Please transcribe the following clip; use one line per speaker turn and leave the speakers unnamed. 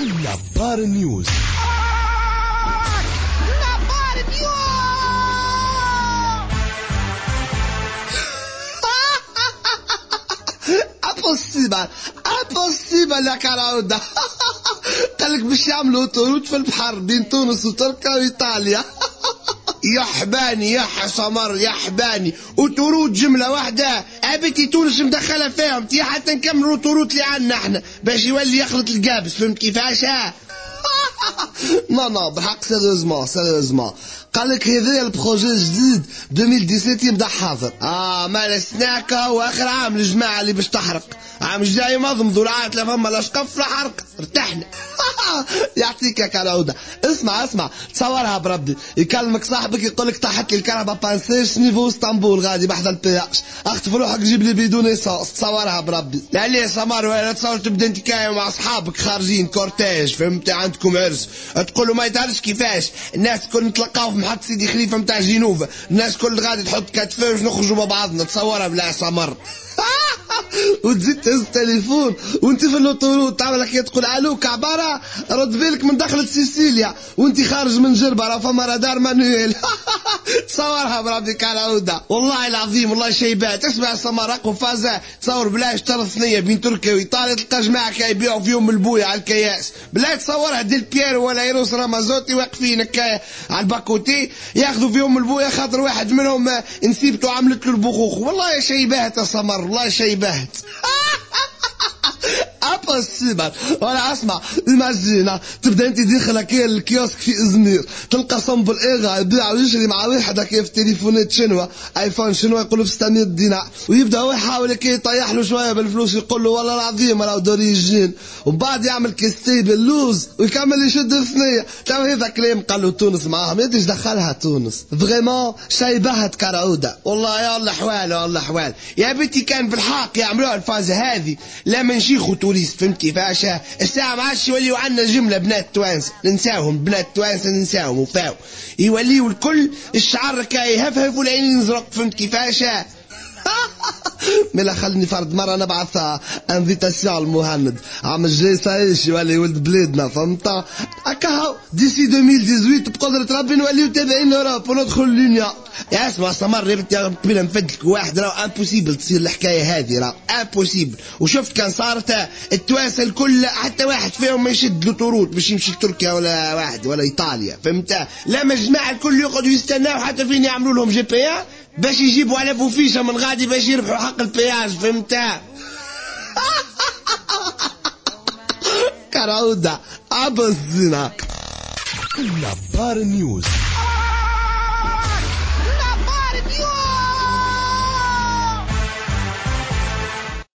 نبار نيوز.
نبار نيوز. امبوسيبل يا كراودة. قالك باش يعملوا طرود في البحر بين تونس وتركيا وايطاليا. يا حباني يا حسمر يا حباني، وطرود جمله واحده. ابيتي تونس مدخله فيهم تي حتى نكملوا طرود اللي عندنا احنا باش يولي يخلط القابس. فهمت كيفاش؟ نو بحق سيريوزمون قالك هذا البروجي جديد 2017 يبدا حاضر. مال سناكا واخر عام الجماعه اللي باش تحرق. عام الجاي مضمضوا العاد لا فما لا شقف لا حرق، ارتحنا. يعطيك يا كراودة. اسمع تصورها بربي، يكلمك صاحبك يقولك طاحت لي الكهرباء بانسيش نيفو اسطنبول غادي بحذا البياش، اخطف روحك جيب لي بدون ايسانس. تصورها بربي. لا ليه سمر ولا تصور تبدا انت كاين مع اصحابك خارجين كورتيج، فهمت، عندكم عرس، تقولوا ما يتعرفش كيفاش الناس كل نتلقاو في محطة سيدي خليفة متاع جنوب، الناس كل غادي تحط كتفين باش نخرجوا مع بعضنا. تصورها بلا سمر. وتزيد تهز التليفون وانت في اللوطورود تعمل لك تقول الو كعباره، رد بالك من دخلت سيسيليا وانت خارج من جربه راه فما رادار مانويل. تصورها بربي كالعوده والله العظيم والله شيبات. اسمع سمر اقوى فازه، تصور بلا اشترى ثنيه بين تركيا وايطاليا تلقى جماعه كيبيعوا فيهم البويه على الكياس. بلا تصورها ديل بييرو ولا يروس رامازوتي واقفين هكا على الباكوتي ياخذوا فيهم البويه، خاطر واحد منهم نسيبته عملت له البخوخ. والله شيبات يا سمر والله شيبات. امبوسيبل. ولا اسمع ايماجينا تبدا انت داخل كي الكيوسك في ازمير تلقى صنبل ايغا يبيع ويشري مع واحد هكا في تليفونات شنوا ايفون شنوا يقولوا ب 600 دينار، ويبدا هو يحاول كي يطيح له شويه بالفلوس يقول له والله العظيم راه دوريجين، ومن بعد يعمل كيستي باللوز ويكمل يشد الثنيه. تو هذا كلام قال له تونس معاهم، يدش دخلها تونس فريمون شيبهت كراوده والله. يا الله حوال يا الله حوال يا بنتي. كان في الحق يعملوها الفازه هذه لا من شيخ توريست، فهمت كيفاش؟ الساعه ما عادش يوليو عندنا جمله بنات توانسه ننساهم، بنات توانسه ننساهم وفاو يوليو الكل الشعر كاي يهفهف والعين ينزرق، فهمت كيفاش؟ ملا خلني فرد مرة نبعث انفيتاسيون المهند عام الجاي سايش يولي ولد بلادنا، فهمت؟ هكا ديسي 2018 بقدرة ربي نوليو تابعين لوروب وندخل لونيا. يا اسمع سمر ريبت يا قبيله نفدلك واحد راه امبوسيبل تصير الحكايه هذه، راه امبوسيبل. وشفت كان صارت التوانسه الكل حتى واحد فيهم ما يشد له طرود باش يمشي لتركيا ولا واحد ولا ايطاليا، فهمت؟ لما الجماعه الكل يقعدوا يستناو حتى فين يعملوا لهم جي بي باش يجيبوا على فوفيشه من غادي باش يربحوا حق البياج، فهمت؟ كراوده ابو الزنا.
نبار نيوز.